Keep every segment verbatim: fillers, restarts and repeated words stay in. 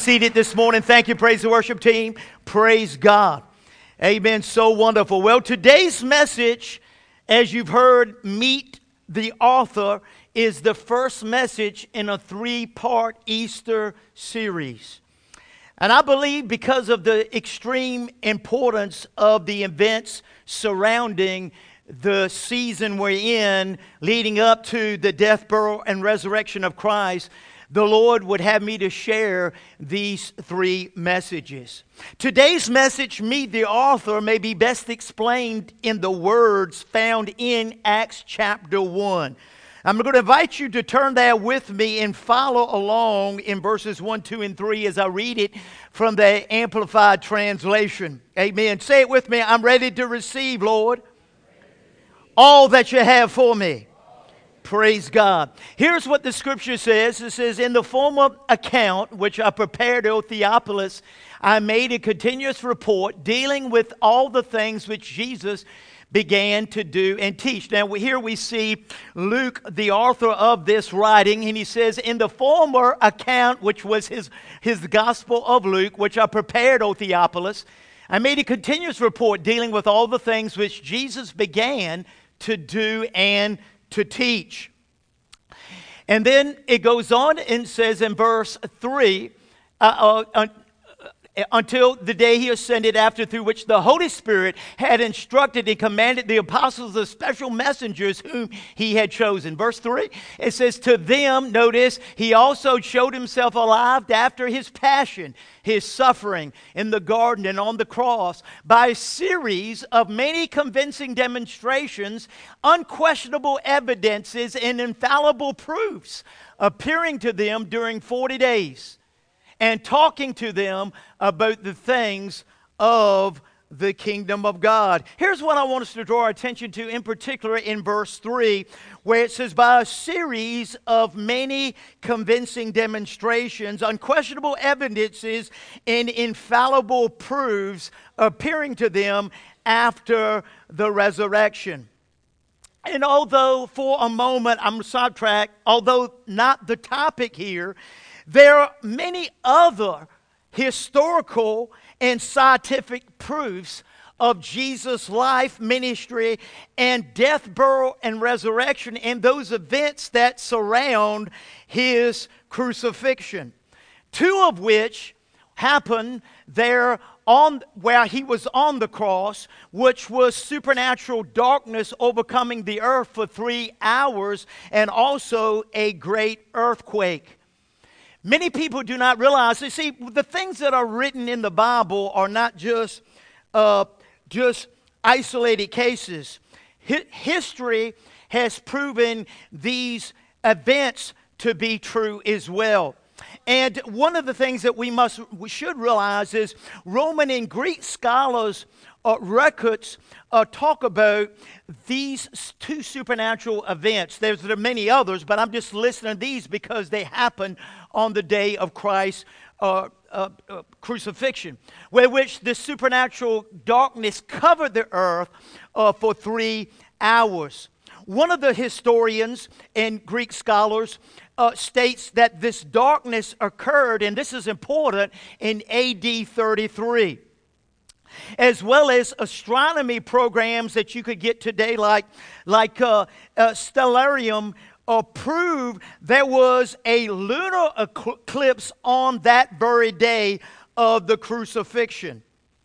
seated this morning. Thank you, praise the worship team. Praise God. Amen. So wonderful. Well, today's message, as you've heard, Meet the Author, is the first message in a three-part Easter series. And I believe because of the extreme importance of the events surrounding the season we're in, leading up to the death, burial, and resurrection of Christ, the Lord would have me to share these three messages. Today's message, Meet the Author, may be best explained in the words found in Acts chapter one. I'm going to invite you to turn there with me and follow along in verses one, two, and three as I read it from the Amplified Translation. Amen. Say it with me. I'm ready to receive, Lord, all that you have for me. Praise God. Here's what the scripture says. It says, in the former account, which I prepared, O Theophilus, I made a continuous report dealing with all the things which Jesus began to do and teach. Now, here we see Luke, the author of this writing, and he says, in the former account, which was his, his Gospel of Luke, which I prepared, O Theophilus, I made a continuous report dealing with all the things which Jesus began to do and to teach. And then it goes on and says in verse three, uh, uh, until the day he ascended, after through which the Holy Spirit had instructed and commanded the apostles, the special messengers whom he had chosen. Verse three, it says, to them, notice, he also showed himself alive after his passion, his suffering in the garden and on the cross, by a series of many convincing demonstrations, unquestionable evidences, and infallible proofs, appearing to them during forty days. And talking to them about the things of the kingdom of God. Here's what I want us to draw our attention to, in particular in verse three, where it says, by a series of many convincing demonstrations, unquestionable evidences, and infallible proofs appearing to them after the resurrection. And although for a moment, I'm sidetracked, although not the topic here, there are many other historical and scientific proofs of Jesus' life, ministry, and death, burial, and resurrection, and those events that surround his crucifixion. Two of which happened there on where he was on the cross, which was supernatural darkness overcoming the earth for three hours, and also a great earthquake. Many people do not realize, you see, the things that are written in the Bible are not just, uh, just isolated cases. Hi- history has proven these events to be true as well. And one of the things that we must, we should realize is Roman and Greek scholars uh, records uh, talk about these two supernatural events. There's there are many others, but I'm just listing these because they happened on the day of Christ's uh, uh, uh, crucifixion, where which the supernatural darkness covered the earth uh, for three hours. One of the historians and Greek scholars uh, states that this darkness occurred, and this is important, in A D thirty-three. As well as astronomy programs that you could get today, like, like uh, uh, Stellarium, uh, prove there was a lunar eclipse on that very day of the crucifixion.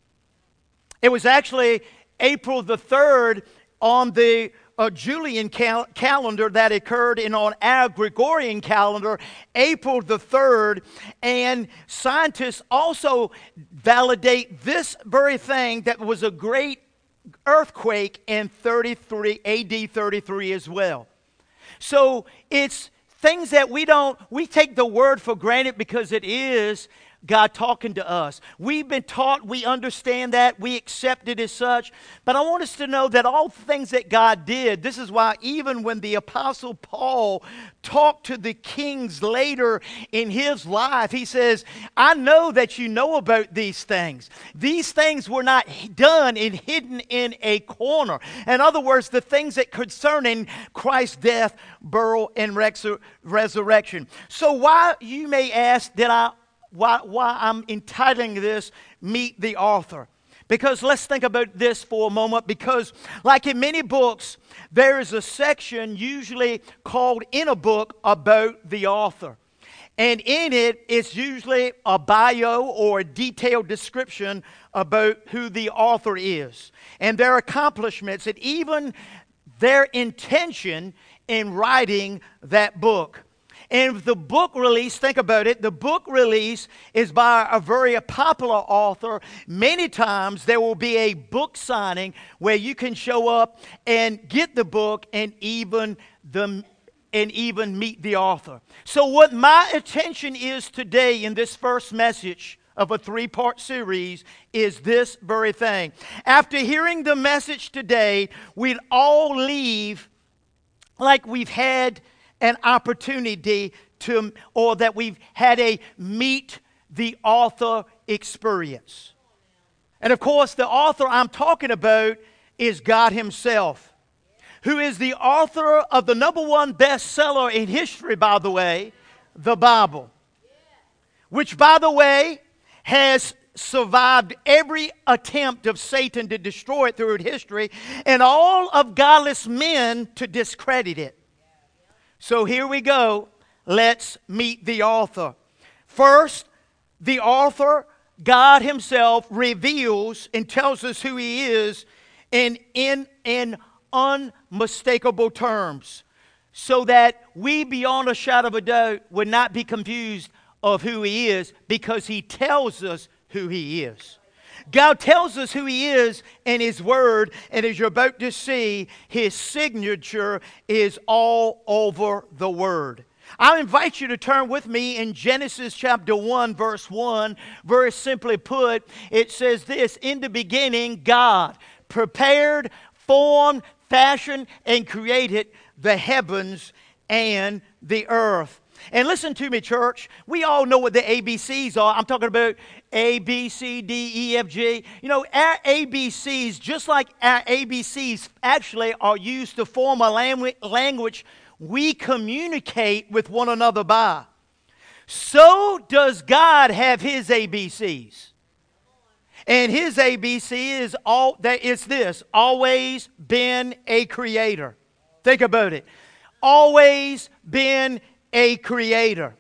It was actually April the third on the uh, Julian cal- calendar that occurred, and on our Gregorian calendar, April the third. And scientists also validate this very thing, that was a great earthquake in thirty-three A D thirty-three as well. So it's things that we don't, we take the word for granted because it is God talking to us. We've been taught, we understand that, we accept it as such. But I want us to know that all things that God did, this is why even when the Apostle Paul talked to the kings later in his life, he says, I know that you know about these things. These things were not done and hidden in a corner. In other words, the things that concerning Christ's death, burial, and resurrection. So why, you may ask, did I why, why I'm entitling this, Meet the Author. Because let's think about this for a moment, because like in many books, there is a section usually called in a book about the author. And in it, it's usually a bio or a detailed description about who the author is and their accomplishments and even their intention in writing that book. And the book release, think about it, the book release is by a very popular author. Many times there will be a book signing where you can show up and get the book and even the and even meet the author. So what my attention is today in this first message of a three-part series is this very thing. After hearing the message today, we'd all leave like we've had an opportunity to, or that we've had a meet the author experience. And of course, the author I'm talking about is God Himself, who is the author of the number one bestseller in history, by the way, the Bible, which, by the way, has survived every attempt of Satan to destroy it throughout history and all of godless men to discredit it. So here we go. Let's meet the author. First, the author, God Himself, reveals and tells us who He is in, in, in unmistakable terms, so that we, beyond a shadow of a doubt, would not be confused of who He is, because He tells us who He is. God tells us who He is in His Word, and as you're about to see, His signature is all over the Word. I invite you to turn with me in Genesis chapter one, verse one. Very simply put, it says this: in the beginning, God prepared, formed, fashioned, and created the heavens and the earth. And listen to me, church. We all know what the A B Cs are. I'm talking about A, B, C, D, E, F, G. You know, our A B Cs, just like our A B Cs actually are used to form a language we communicate with one another by, so does God have His A B Cs. And His A B C is all that is this: always been a creator. Think about it. Always been a creator.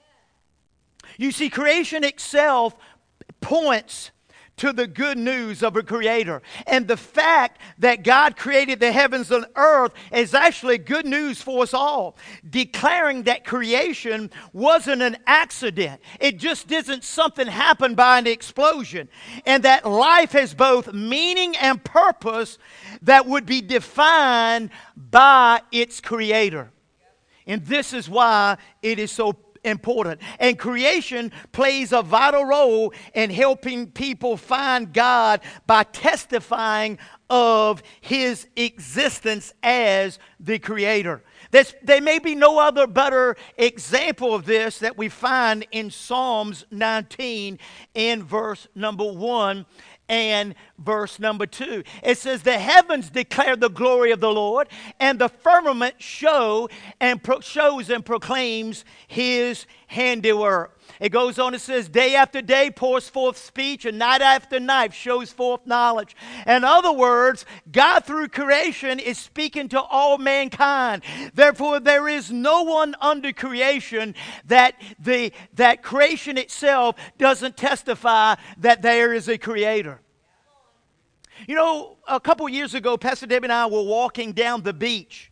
You see, creation itself points to the good news of a creator. And the fact that God created the heavens and earth is actually good news for us all, declaring that creation wasn't an accident. It just isn't something happened by an explosion. And that life has both meaning and purpose that would be defined by its creator. And this is why it is so important. And creation plays a vital role in helping people find God by testifying of His existence as the creator. There's, there may be no other better example of this that we find in Psalms nineteen in verse number one and verse number two. It says, the heavens declare the glory of the Lord, and the firmament show and pro- shows and proclaims His handiwork. It goes on, it says, day after day pours forth speech, and night after night shows forth knowledge. In other words, God through creation is speaking to all mankind. Therefore, there is no one under creation that the that creation itself doesn't testify that there is a creator. You know, a couple years ago, Pastor Debbie and I were walking down the beach.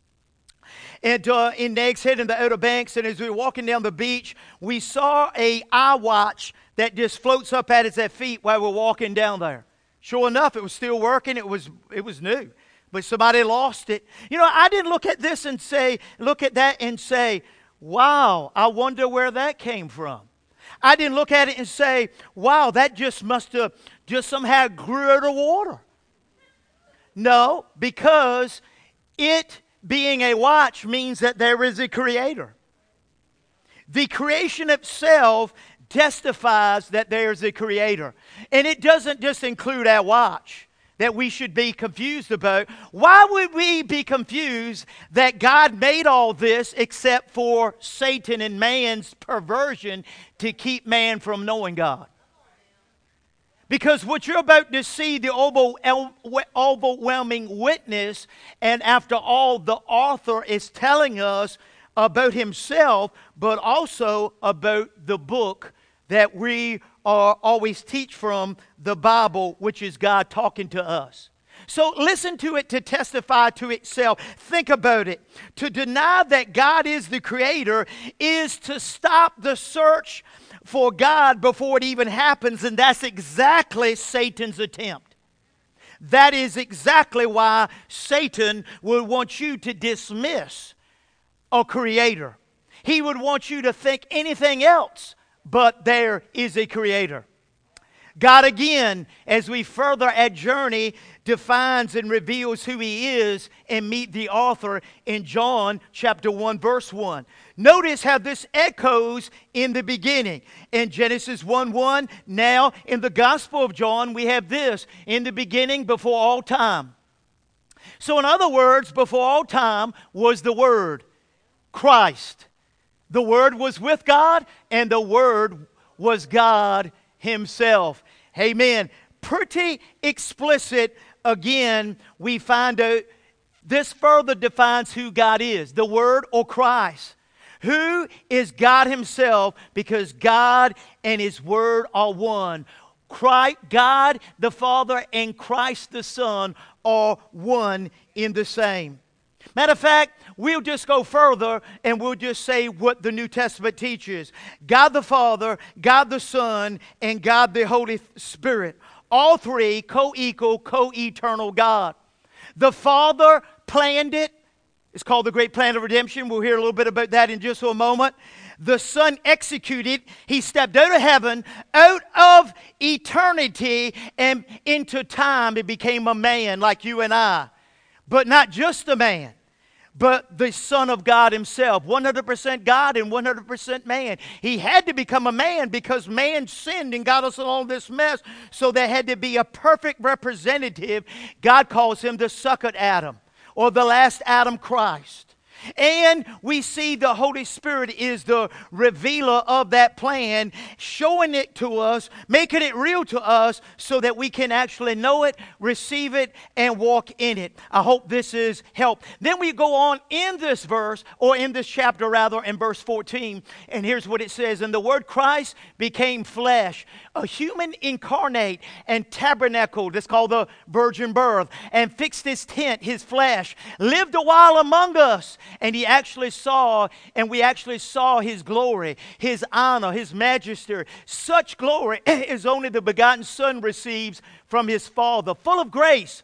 And uh, in Nags Head in the Outer Banks, and as we were walking down the beach, we saw a iWatch that just floats up at its feet while we're walking down there. Sure enough, it was still working. It was it was new, but somebody lost it. You know, I didn't look at this and say, look at that and say, wow, I wonder where that came from. I didn't look at it and say, wow, that just must have just somehow grew out of water. No, because it being a watch means that there is a creator. The creation itself testifies that there is a creator. And it doesn't just include our watch. that we should be confused about. Why would we be confused that God made all this except for Satan and man's perversion to keep man from knowing God? Because what you're about to see, the overwhelming witness, and after all, the author is telling us about himself, but also about the book that we are always teach from, the Bible, which is God talking to us. So listen to it to testify to itself. Think about it. To deny that God is the creator is to stop the search for God before it even happens, and that's exactly Satan's attempt. That is exactly why Satan would want you to dismiss a creator. He would want you to think anything else but there is a creator. God again, as we further our journey, defines and reveals who he is and meet the author in John chapter one verse one. Notice how this echoes in the beginning. In Genesis one one, now in the Gospel of John we have this, in the beginning before all time. So in other words, before all time was the Word, Christ. The Word was with God, and the Word was God himself. Amen. Pretty explicit. Again, we find out this further defines who God is, the Word or Christ. Who is God himself? Because God and his Word are one. Christ, God the Father and Christ the Son are one in the same. Matter of fact, we'll just go further and we'll just say what the New Testament teaches. God the Father, God the Son, and God the Holy Spirit. All three co-equal, co-eternal God. The Father planned it. It's called the Great Plan of Redemption. We'll hear a little bit about that in just a moment. The Son executed. He stepped out of heaven, out of eternity, and into time. He became a man like you and I. But not just a man, but the Son of God himself, one hundred percent God and one hundred percent man. He had to become a man because man sinned and got us in all this mess, so there had to be a perfect representative. God calls him the second Adam, or the last Adam, Christ. And we see the Holy Spirit is the revealer of that plan, showing it to us, making it real to us so that we can actually know it, receive it, and walk in it. I hope this is help. Then we go on in this verse, or in this chapter rather, in verse fourteen, and here's what it says. And the word Christ became flesh, a human incarnate, and tabernacled, that's called the virgin birth, and fixed his tent, his flesh, lived a while among us. And he actually saw, and we actually saw his glory, his honor, his majesty. Such glory as only the begotten Son receives from his Father, full of grace,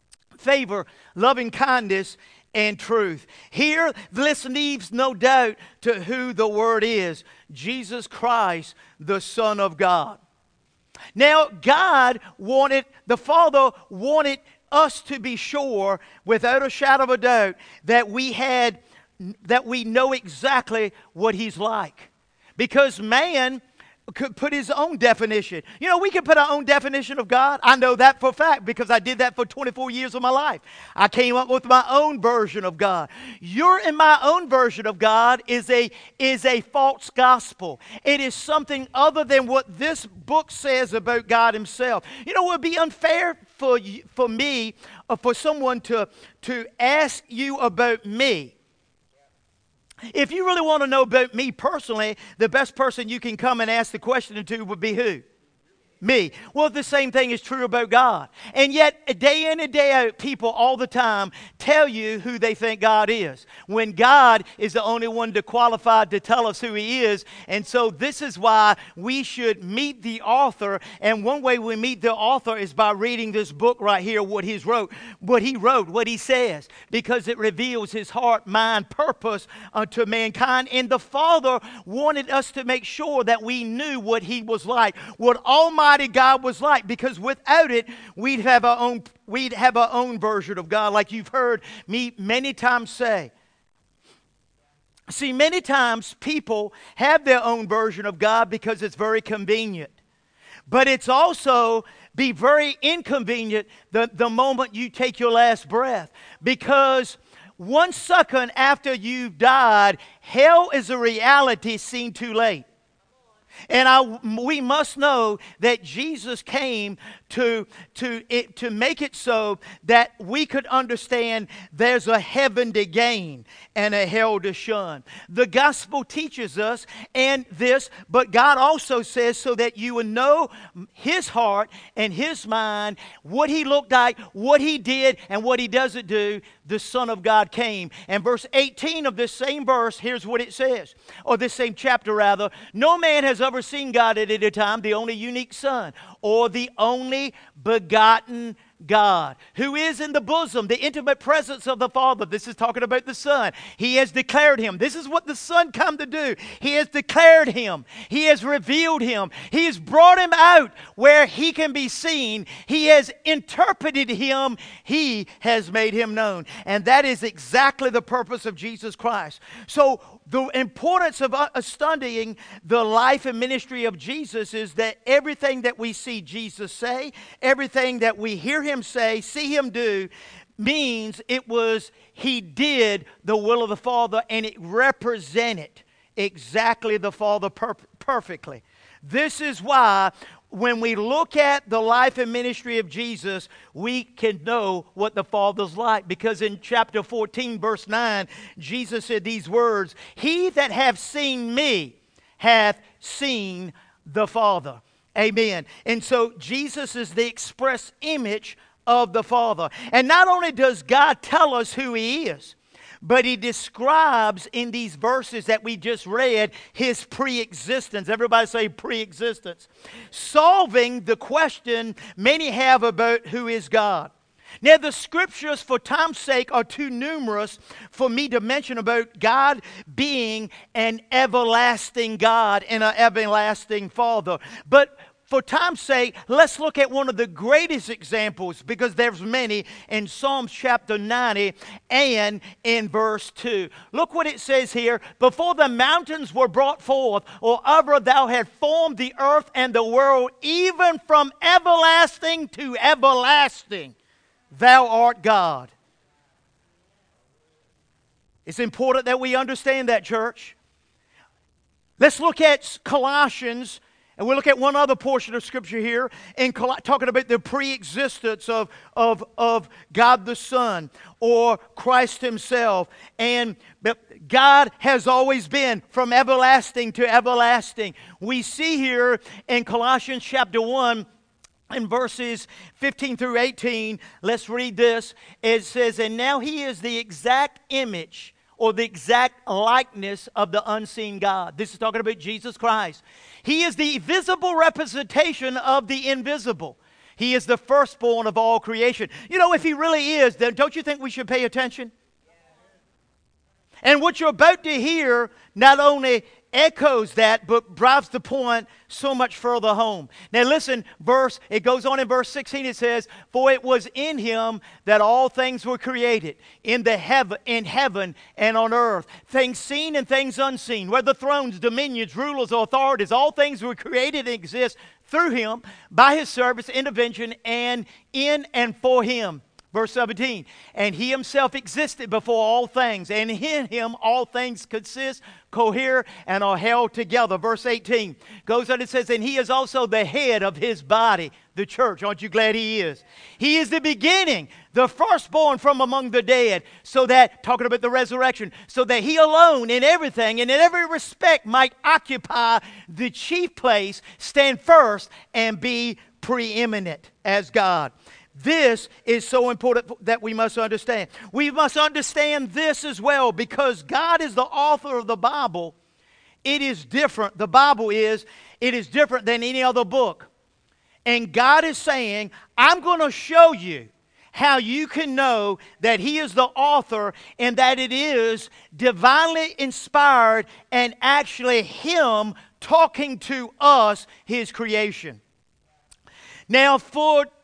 favor, loving kindness, and truth. Here, this leaves no doubt to who the Word is, Jesus Christ, the Son of God. Now, God wanted, the Father wanted us to be sure, without a shadow of a doubt, that we had, that we know exactly what he's like. Because man could put his own definition. You know, we can put our own definition of God. I know that for a fact because I did that for twenty-four years of my life. I came up with my own version of God. Your and my own version of God is a, is a false gospel. It is something other than what this book says about God himself. You know, it would be unfair for, you, for me or for someone to, to ask you about me. If you really want to know about me personally, the best person you can come and ask the question to would be who? Me. Well, the same thing is true about God. And yet, day in and day out, people all the time tell you who they think God is, when God is the only one to qualified to tell us who he is. And so this is why we should meet the author. And one way we meet the author is by reading this book right here, what he's wrote, what he wrote, what he says, because it reveals his heart, mind, purpose unto mankind. And the Father wanted us to make sure that we knew what he was like, what Almighty God was like, because without it, we'd have our own, we'd have our own version of God, like you've heard me many times say. See, many times people have their own version of God because it's very convenient. But it's also be very inconvenient the, the moment you take your last breath. Because one second after you've died, hell is a reality seen too late. And I, we must know that Jesus came to, to, it, to make it so that we could understand there's a heaven to gain and a hell to shun. The gospel teaches us and this, but God also says so that you would know His heart and His mind, what He looked like, what He did, and what He doesn't do. The Son of God came. And verse eighteen of this same verse, here's what it says, or this same chapter rather. No man has ever seen God at any time, the only unique Son, or the only begotten God, who is in the bosom, the intimate presence of the Father. This is talking about the Son. He has declared Him. This is what the Son come to do. He has declared Him. He has revealed Him. He has brought Him out where He can be seen. He has interpreted Him. He has made Him known. And that is exactly the purpose of Jesus Christ. So the importance of uh, studying the life and ministry of Jesus is that everything that we see Jesus say, everything that we hear Him say, see Him do, means it was He did the will of the Father, and it represented exactly the Father per- perfectly. This is why when we look at the life and ministry of Jesus, we can know what the Father's like. Because in chapter fourteen, verse nine, Jesus said these words, "He that hath seen me hath seen the Father." Amen. And so Jesus is the express image of the Father. And not only does God tell us who He is, but He describes in these verses that we just read His pre-existence. Everybody say pre-existence. Solving the question many have about who is God. Now, the scriptures, for time's sake, are too numerous for me to mention about God being an everlasting God and an everlasting Father. But for time's sake, let's look at one of the greatest examples, because there's many, in Psalms chapter ninety and in verse two. Look what it says here. "Before the mountains were brought forth, or ever thou had formed the earth and the world, even from everlasting to everlasting, thou art God." It's important that we understand that, church. Let's look at Colossians. And we'll look at one other portion of Scripture here, in Col- talking about the pre-existence of, of, of God the Son, or Christ Himself. And God has always been from everlasting to everlasting. We see here in Colossians chapter one, in verses fifteen through eighteen, let's read this. It says, "And now He is the exact image," or the exact likeness of the unseen God. This is talking about Jesus Christ. "He is the visible representation of the invisible. He is the firstborn of all creation." You know, if He really is, then don't you think we should pay attention? And what you're about to hear not only echoes that, but drives the point so much further home. Now listen, verse, it goes on in verse sixteen, it says, "For it was in Him that all things were created, in the heaven, in heaven and on earth, things seen and things unseen, whether thrones, dominions, rulers, or authorities, all things were created and exist through Him, by His service, intervention, and in and for Him." Verse seventeen, "And He Himself existed before all things, and in Him all things consist, cohere, and are held together." Verse eighteen goes on and says, "And He is also the head of His body, the church." Aren't you glad He is? "He is the beginning, the firstborn from among the dead," so that, talking about the resurrection, so that He alone in everything and in every respect might occupy the chief place, stand first, and be preeminent as God. This is so important that we must understand. We must understand this as well, because God is the author of the Bible. It is different. The Bible is, it is different than any other book. And God is saying, I'm going to show you how you can know that He is the author and that it is divinely inspired and actually Him talking to us, His creation. Now, for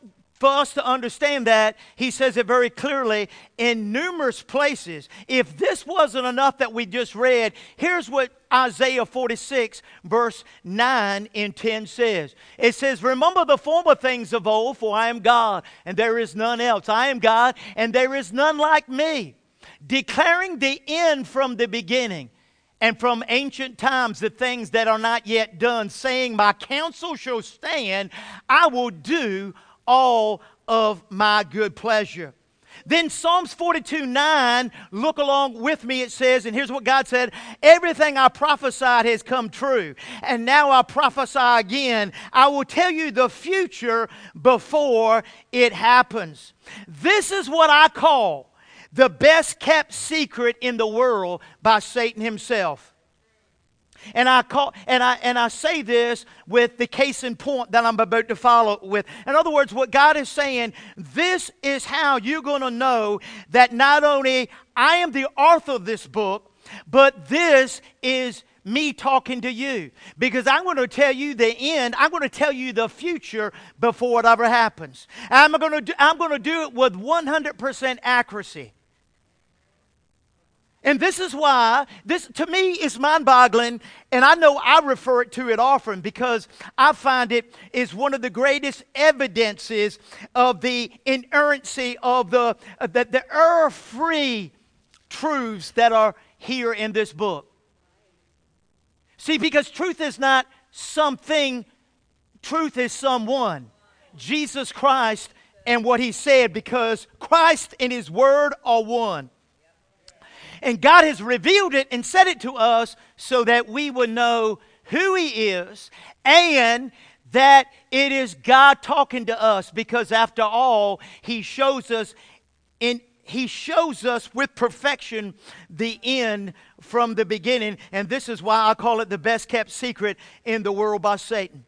for us to understand that, he says it very clearly in numerous places. If this wasn't enough that we just read, here's what Isaiah forty-six, verse nine and ten says. It says, remember the former things of old, for I am God, and there is none else. I am God, and there is none like me, declaring the end from the beginning, and from ancient times the things that are not yet done, saying, my counsel shall stand, I will do all of my good pleasure. Then Psalms forty-two nine, look along with me, it says, and here's what God said, everything I prophesied has come true, and now I prophesy again. I will tell you the future before it happens. This is what I call the best kept secret in the world by Satan himself. And I call and I and I say this with the case in point that I'm about to follow with. In other words, what God is saying, this is how you're going to know that not only I am the author of this book, but this is me talking to you. Because I'm going to tell you the end. I'm going to tell you the future before it ever happens. I'm going to do, I'm going to do it with one hundred percent accuracy. And this is why, this to me is mind-boggling, and I know I refer it to it often because I find it is one of the greatest evidences of the inerrancy of the, uh, the, the error-free truths that are here in this book. See, because truth is not something, truth is someone. Jesus Christ and what He said, because Christ and His Word are one. And God has revealed it and said it to us so that we would know who He is and that it is God talking to us, because after all, He shows us in He shows us with perfection the end from the beginning. And this is why I call it the best kept secret in the world by Satan.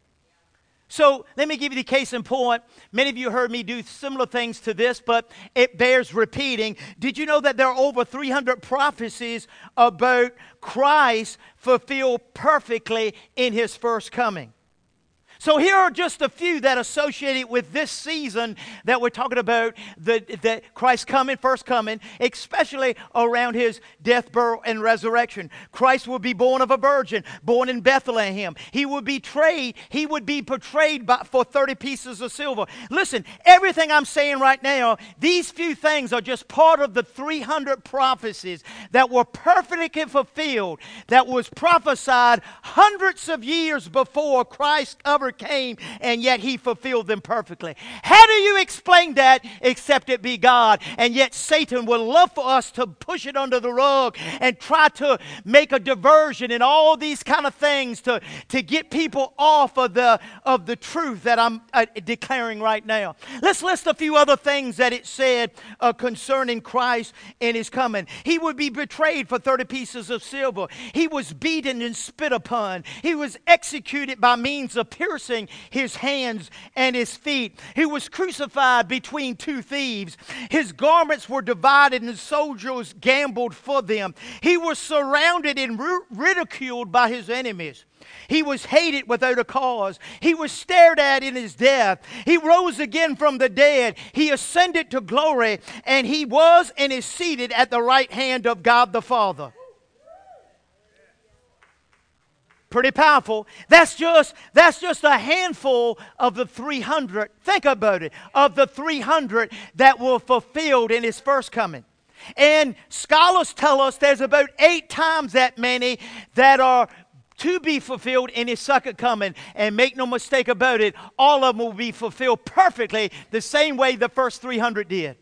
So let me give you the case in point. Many of you heard me do similar things to this, but it bears repeating. Did you know that there are over three hundred prophecies about Christ fulfilled perfectly in His first coming? So here are just a few that are associated with this season that we're talking about, the, the Christ coming, first coming, especially around His death, burial, and resurrection. Christ will be born of a virgin, born in Bethlehem. He would be betrayed. He would be portrayed by, for thirty pieces of silver. Listen, everything I'm saying right now, these few things are just part of the three hundred prophecies that were perfectly fulfilled, that was prophesied hundreds of years before Christ ever came, and yet He fulfilled them perfectly. How do you explain that except it be God? And yet Satan would love for us to push it under the rug and try to make a diversion and all these kind of things to, to get people off of the, of the truth that I'm uh, declaring right now. Let's list a few other things that it said uh, concerning Christ and His coming. He would be betrayed for thirty pieces of silver. He was beaten and spit upon. He was executed by means of piercing His hands and His feet. He was crucified between two thieves. His garments were divided and the soldiers gambled for them. He was surrounded and ridiculed by His enemies. He was hated without a cause. He was stared at in His death. He rose again from the dead. He ascended to glory, and He was and is seated at the right hand of God the Father. Pretty powerful. That's just, that's just a handful of the three hundred. Think about it. Of the three hundred that were fulfilled in His first coming. And scholars tell us there's about eight times that many that are to be fulfilled in His second coming. And make no mistake about it, all of them will be fulfilled perfectly the same way the first three hundred did.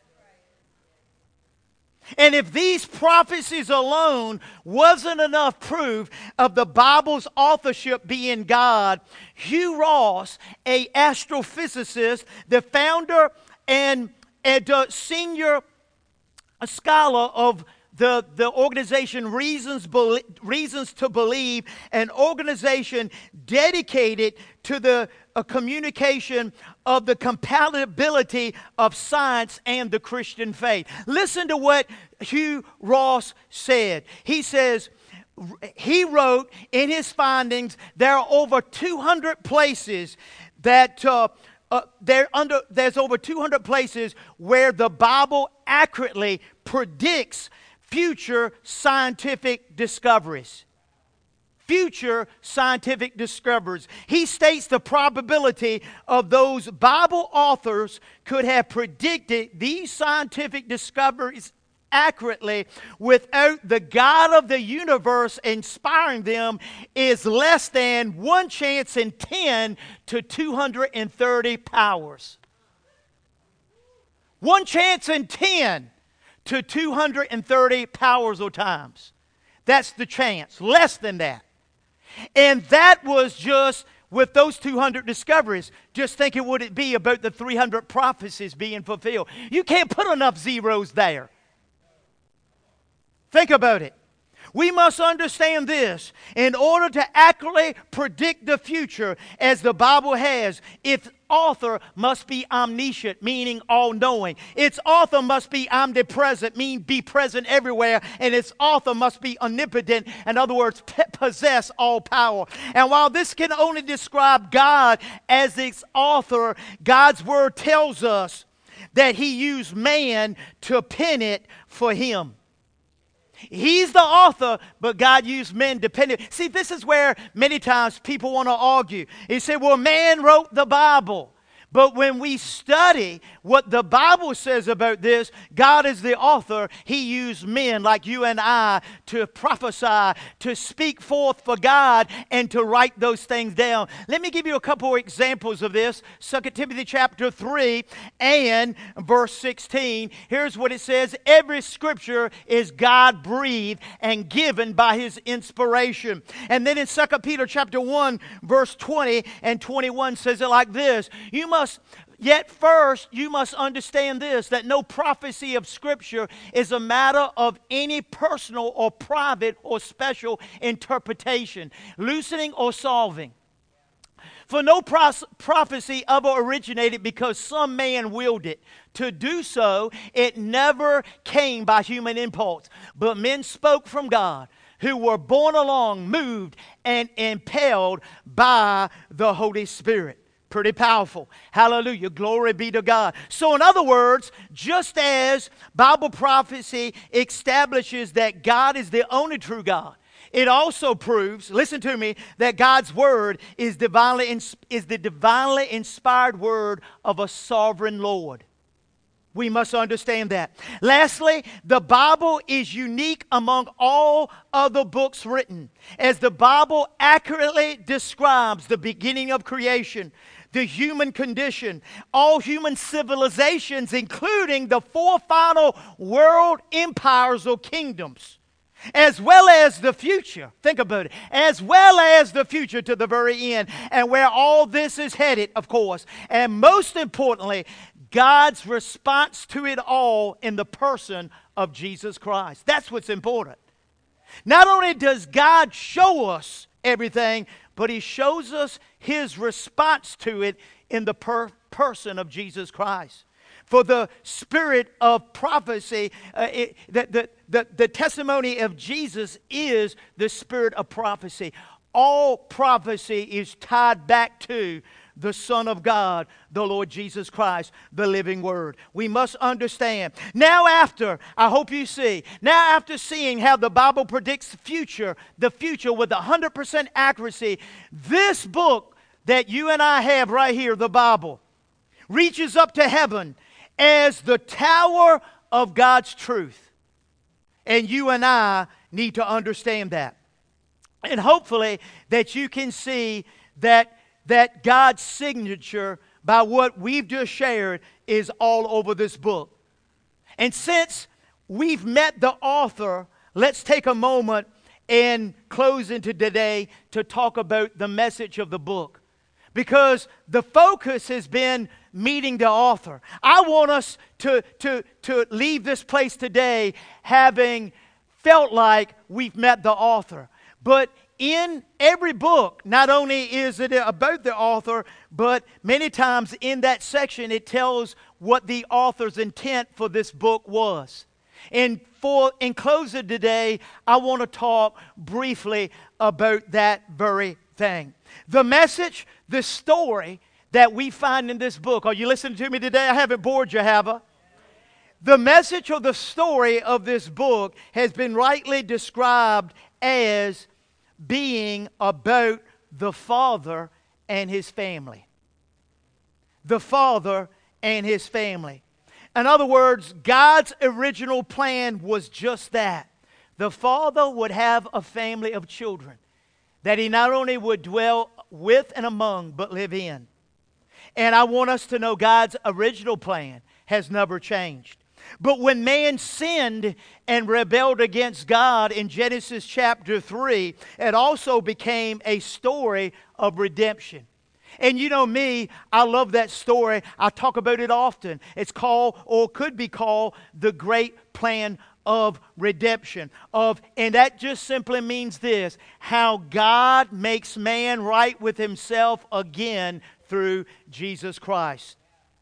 And if these prophecies alone wasn't enough proof of the Bible's authorship being God, Hugh Ross, an astrophysicist, the founder and, and uh, senior scholar of the, the organization Reasons, Be- Reasons to Believe, an organization dedicated to the uh, communication of the compatibility of science and the Christian faith. Listen to what Hugh Ross said. He says, he wrote in his findings, there are over two hundred places that uh, uh, there under, there's over two hundred places where the Bible accurately predicts future scientific discoveries. Future scientific discoveries. He states the probability of those Bible authors could have predicted these scientific discoveries accurately without the God of the universe inspiring them is less than one chance in ten to two hundred thirty powers. One chance in ten to two hundred thirty powers or times. That's the chance. Less than that. And that was just with those two hundred discoveries. Just think it would it be about the three hundred prophecies being fulfilled. You can't put enough zeros there. Think about it. We must understand this. In order to accurately predict the future, as the Bible has, its author must be omniscient, meaning all-knowing. Its author must be omnipresent, meaning be present everywhere. And its author must be omnipotent, in other words, possess all power. And while this can only describe God as its author, God's Word tells us that He used man to pen it for Him. He's the author, but God used men to pen it. See, this is where many times people want to argue. He said, well, man wrote the Bible. But when we study what the Bible says about this, God is the author. He used men like you and I to prophesy, to speak forth for God, and to write those things down. Let me give you a couple of examples of this. Second Timothy chapter three and verse sixteen. Here's what it says. Every scripture is God-breathed and given by His inspiration. And then in Second Peter chapter one, verse twenty and twenty-one says it like this. You must Yet first, you must understand this, that no prophecy of Scripture is a matter of any personal or private or special interpretation, loosening or solving. For no pros- prophecy ever originated because some man willed it. To do so, it never came by human impulse, but men spoke from God, who were borne along, moved, and impelled by the Holy Spirit. Pretty powerful. Hallelujah. Glory be to God. So in other words, just as Bible prophecy establishes that God is the only true God, it also proves, listen to me, that God's Word is divinely is the divinely inspired Word of a sovereign Lord. We must understand that. Lastly, the Bible is unique among all other books written, as the Bible accurately describes the beginning of creation, the human condition, all human civilizations, including the four final world empires or kingdoms, as well as the future. Think about it. As well as the future to the very end, and where all this is headed, of course. And most importantly, God's response to it all in the person of Jesus Christ. That's what's important. Not only does God show us everything, but He shows us His response to it in the per- person of Jesus Christ. For the spirit of prophecy, uh, it, the, the, the, the testimony of Jesus is the spirit of prophecy. All prophecy is tied back to the Son of God, the Lord Jesus Christ, the living Word. We must understand. Now after, I hope you see, now after seeing how the Bible predicts the future, the future with one hundred percent accuracy, this book that you and I have right here, the Bible, reaches up to heaven as the tower of God's truth. And you and I need to understand that. And hopefully that you can see that that God's signature by what we've just shared is all over this book. And since we've met the author, let's take a moment and close into today to talk about the message of the book. Because the focus has been meeting the author. I want us to, to, to leave this place today having felt like we've met the author. But in every book, not only is it about the author, but many times in that section it tells what the author's intent for this book was. And for in closing today, I want to talk briefly about that very thing. The message, the story that we find in this book. Are you listening to me today? I haven't bored you, have I? The message or the story of this book has been rightly described as being about the Father and His family. The Father and His family. In other words, God's original plan was just that. The Father would have a family of children that He not only would dwell with and among, but live in. And I want us to know God's original plan has never changed. But when man sinned and rebelled against God in Genesis chapter three, it also became a story of redemption. And you know me, I love that story. I talk about it often. It's called, or could be called, the great plan of redemption. Of, and that just simply means this: how God makes man right with Himself again through Jesus Christ.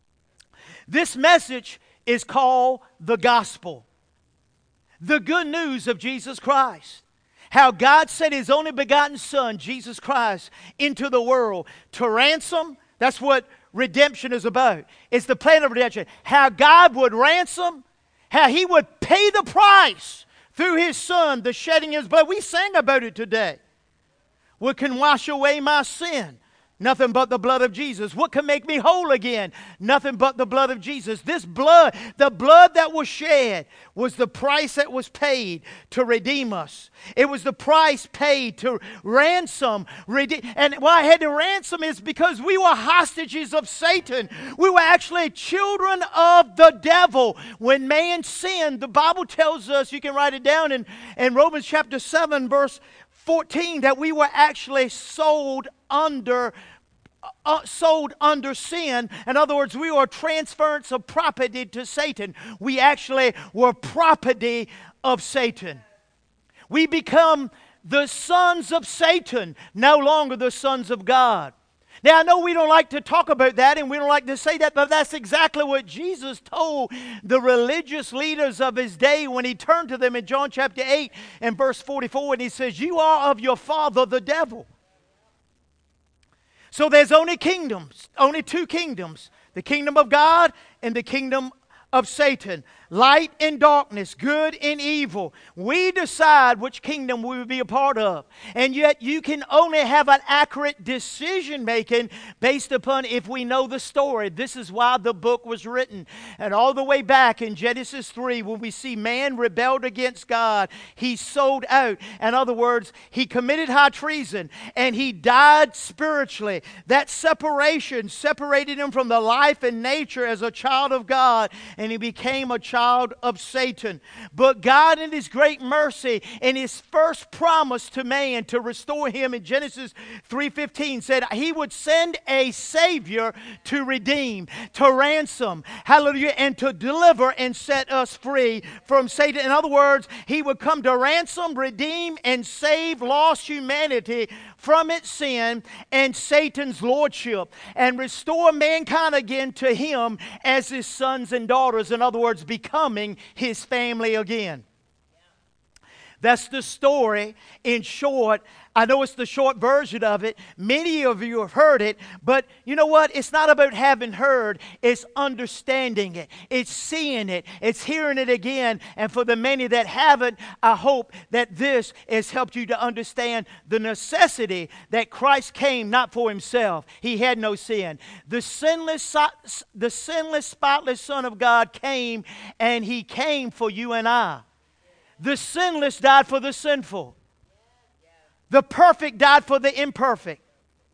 This message is called the gospel. The good news of Jesus Christ. How God sent His only begotten Son, Jesus Christ, into the world to ransom. That's what redemption is about. It's the plan of redemption. How God would ransom, how He would pay the price through His Son, the shedding of His blood. We sang about it today. What can wash away my sin? Nothing but the blood of Jesus. What can make me whole again? Nothing but the blood of Jesus. This blood, the blood that was shed, was the price that was paid to redeem us. It was the price paid to ransom. Redeem. And why I had to ransom is because we were hostages of Satan. We were actually children of the devil. When man sinned, the Bible tells us, you can write it down in, in Romans chapter seven, verse fourteen, that we were actually sold under Uh, sold under sin. In other words, we were transference of property to Satan. We actually were property of Satan. We become the sons of Satan, no longer the sons of God. Now, I know we don't like to talk about that and we don't like to say that, but that's exactly what Jesus told the religious leaders of His day when He turned to them in John chapter eight and verse forty-four, and He says, "You are of your father, the devil." So there's only kingdoms, only two kingdoms, the kingdom of God and the kingdom of Satan. Light and darkness, good and evil. We decide which kingdom we will be a part of. And yet you can only have an accurate decision making based upon if we know the story. This is why the book was written. And all the way back in Genesis three, when we see man rebelled against God, he sold out. In other words, he committed high treason and he died spiritually. That separation separated him from the life and nature as a child of God, and he became a child of Satan. But God, in His great mercy, in His first promise to man to restore him in Genesis three fifteen, said He would send a Savior to redeem, to ransom, hallelujah, and to deliver and set us free from Satan. In other words, He would come to ransom, redeem, and save lost humanity from its sin and Satan's lordship, and restore mankind again to Him as His sons and daughters. In other words, becoming His family again. That's the story in short. I know it's the short version of it. Many of you have heard it, but you know what? It's not about having heard. It's understanding it. It's seeing it. It's hearing it again. And for the many that haven't, I hope that this has helped you to understand the necessity that Christ came not for Himself. He had no sin. The sinless, the sinless, spotless Son of God came, and He came for you and I. The sinless died for the sinful. The perfect died for the imperfect.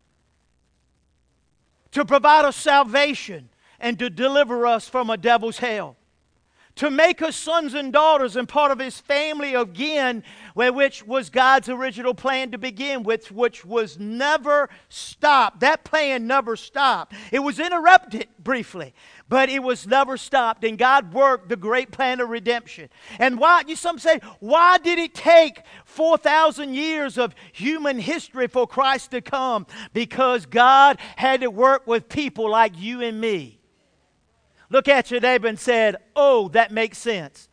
To provide us salvation and to deliver us from a devil's hell. To make us sons and daughters and part of His family again, which was God's original plan to begin with, which was never stopped. That plan never stopped. It was interrupted briefly, but it was never stopped. And God worked the great plan of redemption. And why, you some say, why did it take four thousand years of human history for Christ to come? Because God had to work with people like you and me. Look at your neighbor and said, "Oh, that makes sense."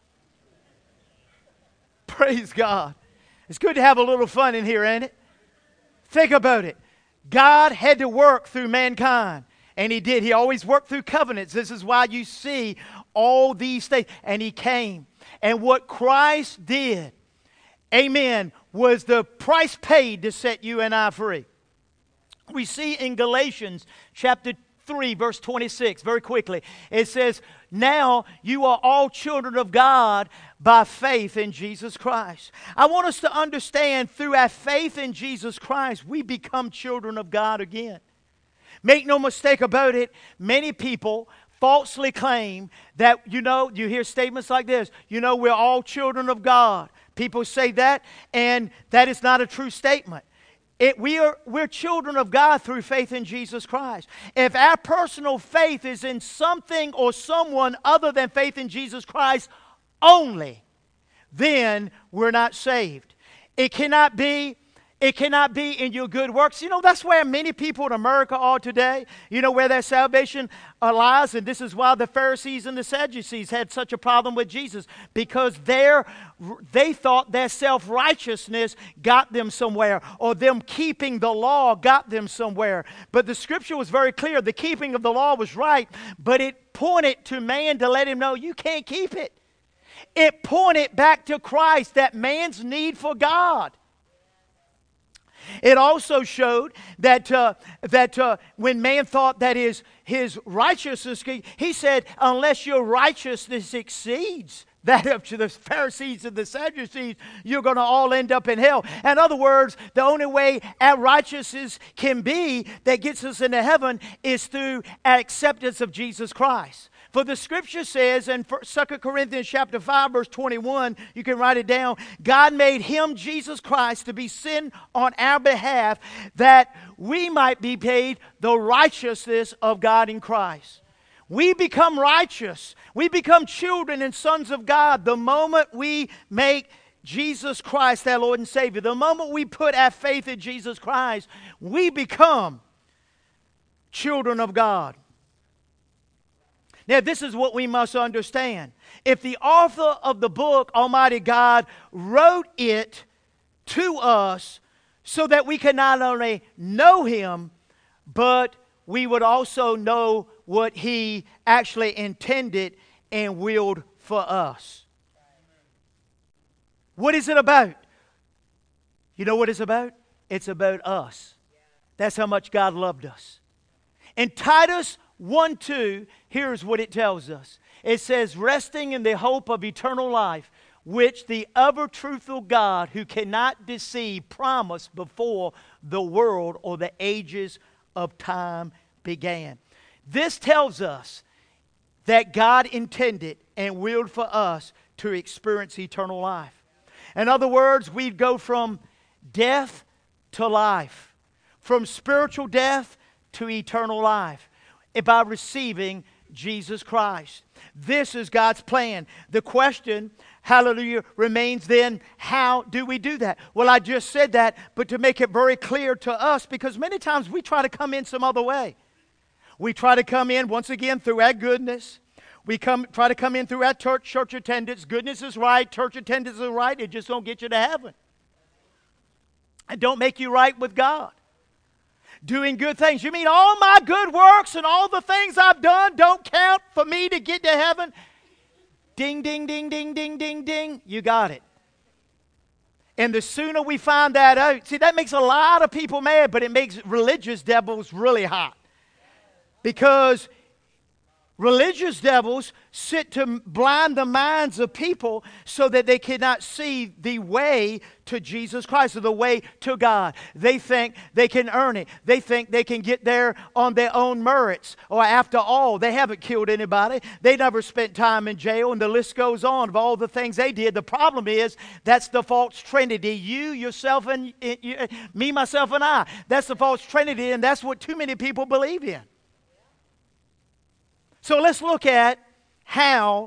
Praise God. It's good to have a little fun in here, ain't it? Think about it. God had to work through mankind. And he did. He always worked through covenants. This is why you see all these things. And he came. And what Christ did, amen, was the price paid to set you and I free. We see in Galatians chapter three, verse twenty-six, very quickly, it says, now you are all children of God by faith in Jesus Christ. I want us to understand through our faith in Jesus Christ, we become children of God again. Make no mistake about it, many people falsely claim that, you know, you hear statements like this, you know, we're all children of God. People say that, and that is not a true statement. It, we are, we're children of God through faith in Jesus Christ. If our personal faith is in something or someone other than faith in Jesus Christ only, then we're not saved. It cannot be It cannot be in your good works. You know, that's where many people in America are today. You know, where their salvation lies. And this is why the Pharisees and the Sadducees had such a problem with Jesus. Because their, they thought their self-righteousness got them somewhere. Or them keeping the law got them somewhere. But the scripture was very clear. The keeping of the law was right. But it pointed to man to let him know you can't keep it. It pointed back to Christ, that man's need for God. It also showed that uh, that uh, when man thought that his, his righteousness, he said, unless your righteousness exceeds that of the Pharisees and the Sadducees, you're going to all end up in hell. In other words, the only way our righteousness can be that gets us into heaven is through our acceptance of Jesus Christ. For the scripture says in Second Corinthians chapter five, verse twenty-one, you can write it down, God made him, Jesus Christ, to be sin on our behalf, that we might be paid the righteousness of God in Christ. We become righteous. We become children and sons of God the moment we make Jesus Christ our Lord and Savior. The moment we put our faith in Jesus Christ, we become children of God. Now, this is what we must understand. If the author of the book, Almighty God, wrote it to us so that we can not only know Him, but we would also know what He actually intended and willed for us. What is it about? You know what it's about? It's about us. That's how much God loved us. In Titus one two, here's what it tells us. It says, resting in the hope of eternal life, which the ever-truthful God, who cannot deceive, promised before the world or the ages of time began. This tells us that God intended and willed for us to experience eternal life. In other words, we'd go from death to life, from spiritual death to eternal life, by receiving Jesus Christ. This is God's plan. The question, hallelujah, remains then, how do we do that? Well, I just said that, but to make it very clear to us, because many times we try to come in some other way. We try to come in, once again, through our goodness. We come try to come in through our church, church attendance. Goodness is right. Church attendance is right. It just don't get you to heaven. It don't make you right with God. Doing good things. You mean all my good works and all the things I've done don't count for me to get to heaven? Ding, ding, ding, ding, ding, ding, ding. You got it. And the sooner we find that out, see, that makes a lot of people mad, but it makes religious devils really hot. Because religious devils sit to blind the minds of people so that they cannot see the way to Jesus Christ, or the way to God. They think they can earn it. They think they can get there on their own merits. Or after all, they haven't killed anybody. They never spent time in jail, and the list goes on of all the things they did. The problem is, that's the false trinity. You, yourself, and you, me, myself, and I. That's the false trinity, and that's what too many people believe in. So let's look at how,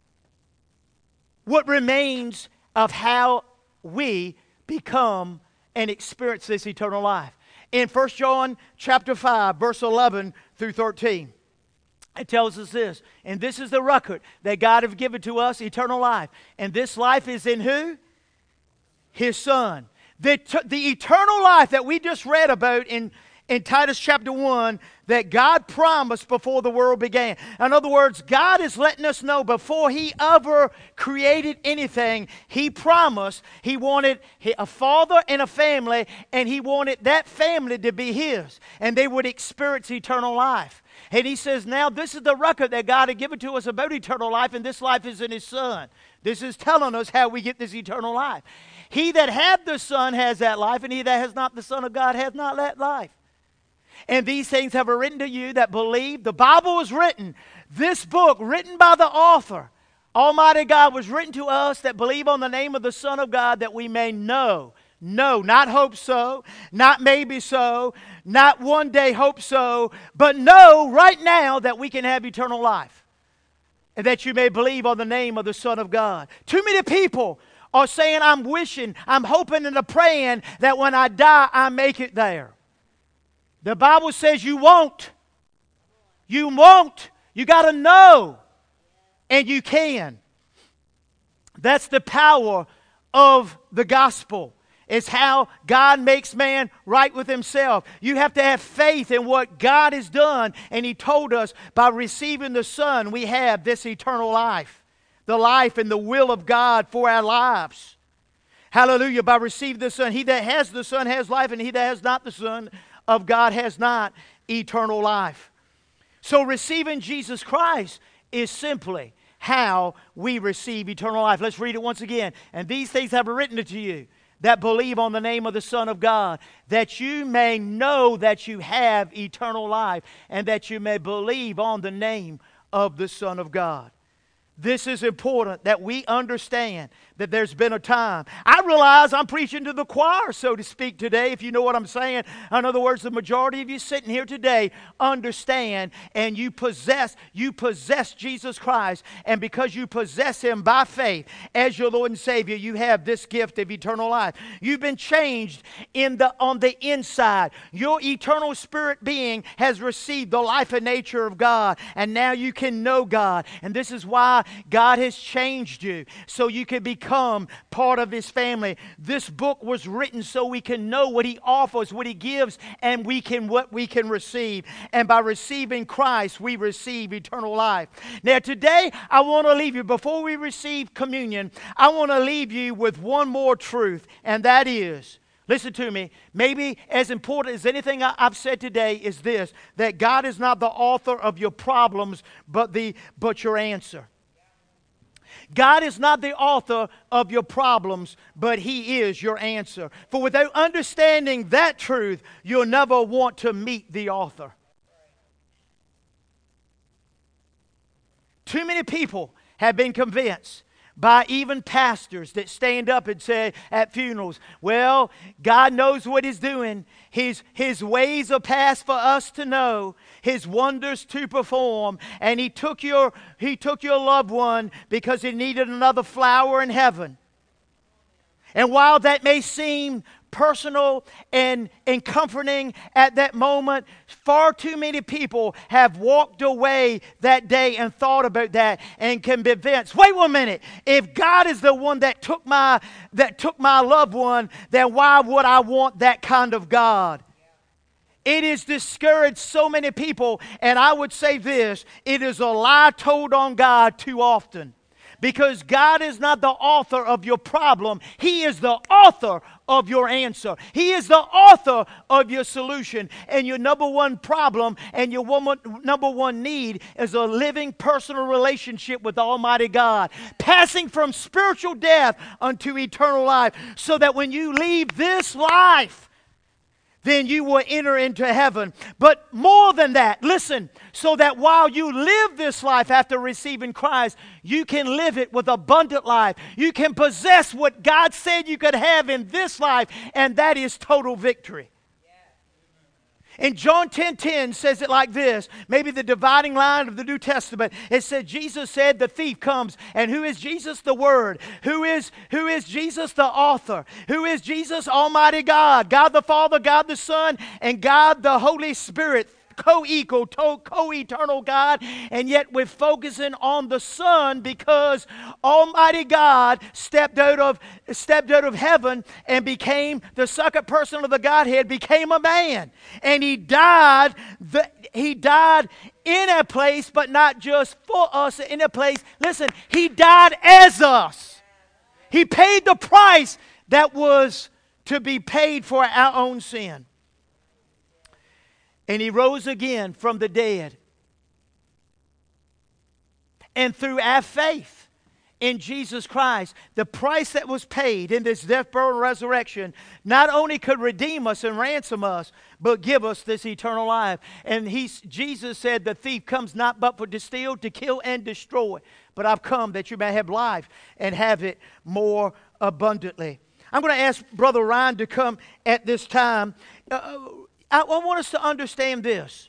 what remains of how we become and experience this eternal life. In First John chapter five, verse eleven through thirteen, it tells us this, and this is the record that God has given to us, eternal life. And this life is in who? His Son. The, the eternal life that we just read about in in Titus chapter one that God promised before the world began. In other words, God is letting us know before He ever created anything, He promised He wanted a father and a family, and He wanted that family to be His, and they would experience eternal life. And He says, now this is the record that God had given to us about eternal life, and this life is in His Son. This is telling us how we get this eternal life. He that hath the Son has that life, and he that has not the Son of God hath not that life. And these things have I written to you that believe. The Bible was written. This book, written by the author, Almighty God, was written to us that believe on the name of the Son of God, that we may know. No, not hope so, not maybe so, not one day hope so, but know right now that we can have eternal life. And that you may believe on the name of the Son of God. Too many people are saying, I'm wishing, I'm hoping and praying that when I die, I make it there. The Bible says you won't. You won't. You got to know. And you can. That's the power of the gospel. It's how God makes man right with Himself. You have to have faith in what God has done. And He told us by receiving the Son, we have this eternal life. The life and the will of God for our lives. Hallelujah. By receiving the Son. He that has the Son has life, and he that has not the Son of God has not eternal life. So receiving Jesus Christ is simply how we receive eternal life. Let's read it once again. And these things have I written unto you that believe on the name of the Son of God, that you may know that you have eternal life, and that you may believe on the name of the Son of God. This is important that we understand that there's been a time. I realize I'm preaching to the choir, so to speak, today, if you know what I'm saying. In other words, the majority of you sitting here today understand, and you possess, you possess Jesus Christ. And because you possess Him by faith as your Lord and Savior, you have this gift of eternal life. You've been changed in the, on the inside. Your eternal spirit being has received the life and nature of God. And now you can know God. And this is why God has changed you, so you can become part of His family. This book was written so we can know what He offers, what He gives, and we can what we can receive. And by receiving Christ, we receive eternal life. Now today, I want to leave you, before we receive communion, I want to leave you with one more truth, and that is, listen to me, maybe as important as anything I've said today is this, that God is not the author of your problems, but the but your answer. God is not the author of your problems, but He is your answer. For without understanding that truth, you'll never want to meet the author. Too many people have been convinced by even pastors that stand up and say at funerals, well, God knows what He's doing. His, his ways are past for us to know, His wonders to perform. And He took your, he took your loved one because He needed another flower in heaven. And while that may seem personal and, and comforting at that moment, far too many people have walked away that day and thought about that and can be convinced, wait one minute, if God is the one that took my that took my loved one, then why would I want that kind of God? It has discouraged so many people, and I would say this, it is a lie told on God too often. Because God is not the author of your problem. He is the author of your answer. He is the author of your solution. And your number one problem and your woman, number one need is a living personal relationship with Almighty God. Passing from spiritual death unto eternal life. So that when you leave this life, then you will enter into heaven. But more than that, listen, so that while you live this life after receiving Christ, you can live it with abundant life. You can possess what God said you could have in this life, and that is total victory. And John ten ten says it like this, maybe the dividing line of the New Testament. It said, Jesus said, the thief comes. And who is Jesus? The Word. Who is, who is Jesus? The author. Who is Jesus? Almighty God. God the Father, God the Son, and God the Holy Spirit. co-equal, co-eternal God, and yet we're focusing on the Son because Almighty God stepped out of stepped out of heaven and became the second person of the Godhead, became a man, and he died. The, he died in a place, but not just for us in a place. Listen, he died as us. He paid the price that was to be paid for our own sin. And he rose again from the dead. And through our faith in Jesus Christ, the price that was paid in this death, burial, and resurrection not only could redeem us and ransom us, but give us this eternal life. And he's, Jesus said, the thief comes not but for to steal, to kill, and destroy. But I've come that you may have life and have it more abundantly. I'm going to ask Brother Ryan to come at this time. Uh, I, I want us to understand this.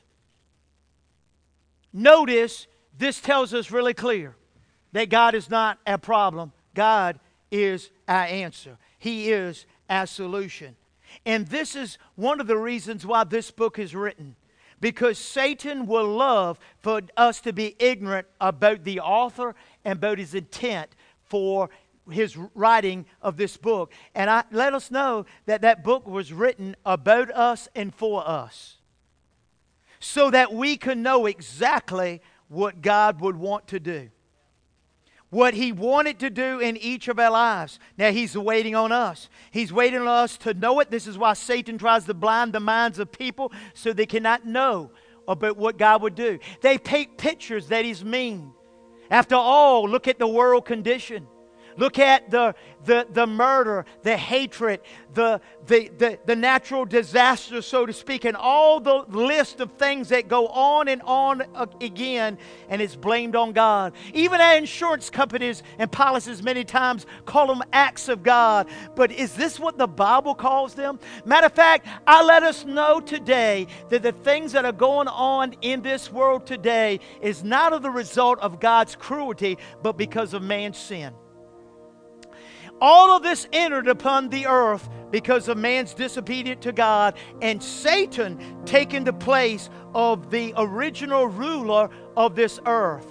Notice, this tells us really clear that God is not our problem. God is our answer. He is our solution. And this is one of the reasons why this book is written. Because Satan will love for us to be ignorant about the author and about his intent for his writing of this book. And I, let us know that that book was written about us and for us, so that we can know exactly what God would want to do, what he wanted to do in each of our lives. Now, he's waiting on us. He's waiting on us to know it. This is why Satan tries to blind the minds of people so they cannot know about what God would do. They paint pictures that he's mean. After all, look at the world condition. Look at the, the, the murder, the hatred, the, the, the, the natural disaster, so to speak, and all the list of things that go on and on again, and it's blamed on God. Even our insurance companies and policies many times call them acts of God. But is this what the Bible calls them? Matter of fact, I let us know today that the things that are going on in this world today is not of the result of God's cruelty, but because of man's sin. All of this entered upon the earth because of man's disobedience to God, and Satan taking the place of the original ruler of this earth,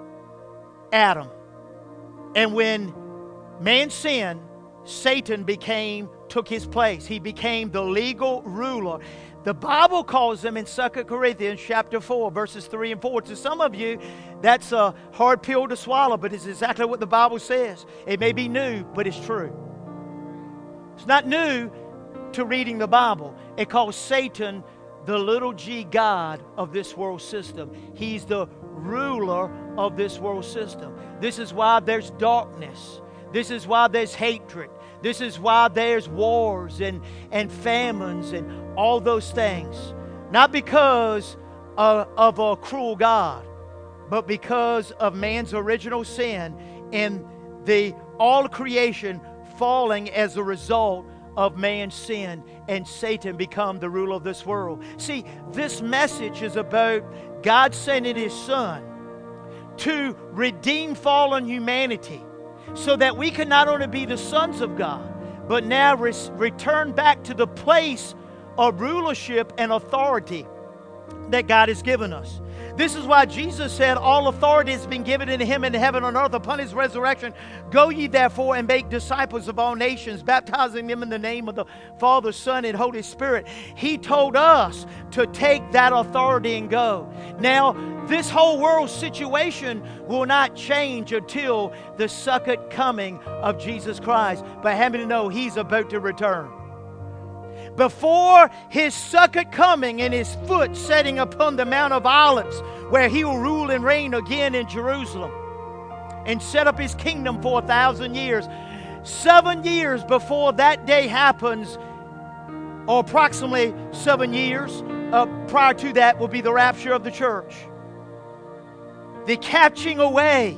Adam. And when man sinned, Satan became, took his place. He became the legal ruler. The Bible calls him in Second Corinthians chapter four, verses three and four. To some of you, that's a hard pill to swallow, but it's exactly what the Bible says. It may be new, but it's true. It's not new to reading the Bible. It calls Satan the little g God of this world system. He's the ruler of this world system. This is why there's darkness. This is why there's hatred. This is why there's wars and, and famines and all those things. Not because of, of a cruel God, but because of man's original sin and the all creation falling as a result of man's sin, and Satan become the ruler of this world. See, this message is about God sending His Son to redeem fallen humanity, so that we can not only be the sons of God, but now re- return back to the place of rulership and authority that God has given us. This is why Jesus said, all authority has been given to Him in heaven and earth. Upon His resurrection, go ye therefore and make disciples of all nations, baptizing them in the name of the Father, Son, and Holy Spirit. He told us to take that authority and go. Now, this whole world situation will not change until the second coming of Jesus Christ. But having to know He's about to return. Before His second coming and His foot setting upon the Mount of Olives, where He will rule and reign again in Jerusalem and set up His kingdom for a thousand years. Seven years before that day happens, or approximately seven years uh, prior to that, will be the rapture of the church. The catching away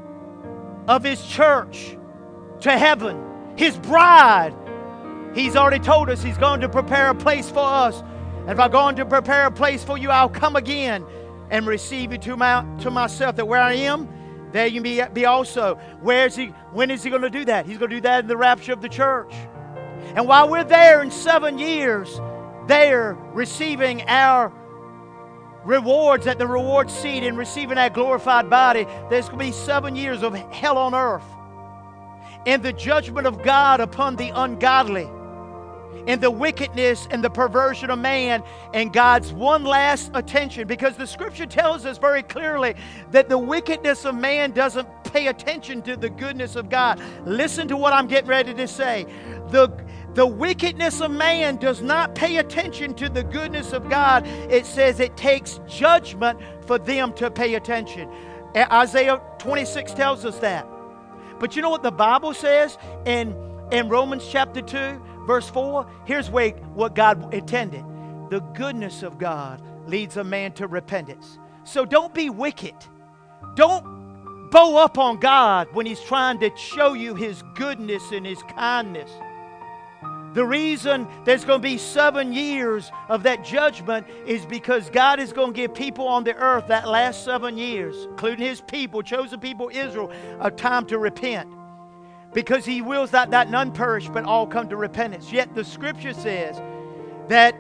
of His church to heaven, His bride. He's already told us He's going to prepare a place for us. And if I'm going to prepare a place for you, I'll come again and receive you to, my, to myself, that where I am, there you be, be also. Where is He? When is He going to do that? He's going to do that in the rapture of the church. And while we're there in seven years, there receiving our rewards at the reward seat and receiving that glorified body, there's going to be seven years of hell on earth. And the judgment of God upon the ungodly. And the wickedness and the perversion of man, and God's one last attention, because the scripture tells us very clearly that the wickedness of man doesn't pay attention to the goodness of God. Listen to what I'm getting ready to say. The, the wickedness of man does not pay attention to the goodness of God. It says it takes judgment for them to pay attention. Isaiah twenty-six tells us that. But you know what the Bible says in, in Romans chapter two? Verse four, here's where, what God intended. The goodness of God leads a man to repentance. So don't be wicked. Don't bow up on God when He's trying to show you His goodness and His kindness. The reason there's going to be seven years of that judgment is because God is going to give people on the earth that last seven years, including His people, chosen people, Israel, a time to repent. Because He wills that, that none perish, but all come to repentance. Yet the scripture says that,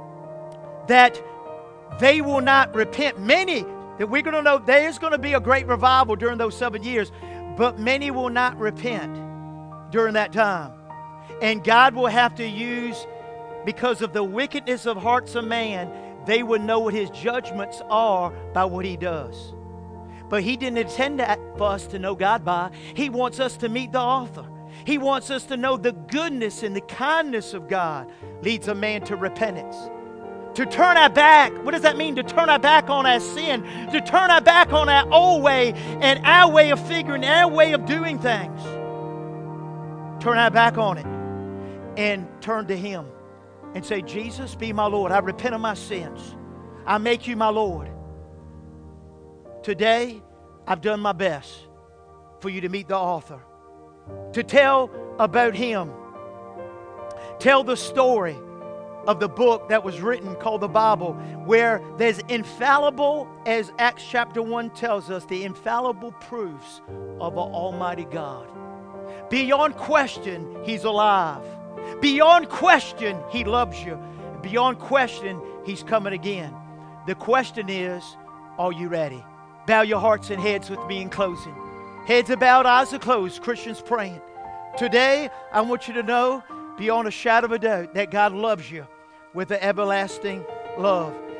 that they will not repent. Many, that we're going to know there's going to be a great revival during those seven years, but many will not repent during that time. And God will have to use, because of the wickedness of hearts of man, they will know what His judgments are by what He does. But He didn't intend that for us to know God by. He wants us to meet the author. He wants us to know the goodness and the kindness of God leads a man to repentance. To turn our back. What does that mean? To turn our back on our sin. To turn our back on our old way and our way of figuring, our way of doing things. Turn our back on it and turn to Him and say, Jesus, be my Lord. I repent of my sins. I make You my Lord. Today, I've done my best for you to meet the author. To tell about Him. Tell the story of the book that was written called the Bible, where there's infallible, as Acts chapter one tells us, the infallible proofs of an almighty God. Beyond question, He's alive. Beyond question, He loves you. Beyond question, He's coming again. The question is, are you ready? Bow your hearts and heads with me in closing. Heads are bowed, eyes are closed, Christians praying. Today, I want you to know, beyond a shadow of a doubt, that God loves you with an everlasting love.